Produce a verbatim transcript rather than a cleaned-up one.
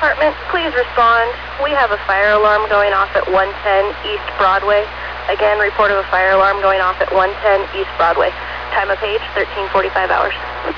department, please respond. We have a fire alarm going off at one ten East Broadway. Again, report of a fire alarm going off at one ten East Broadway. Time of page, thirteen forty-five hours.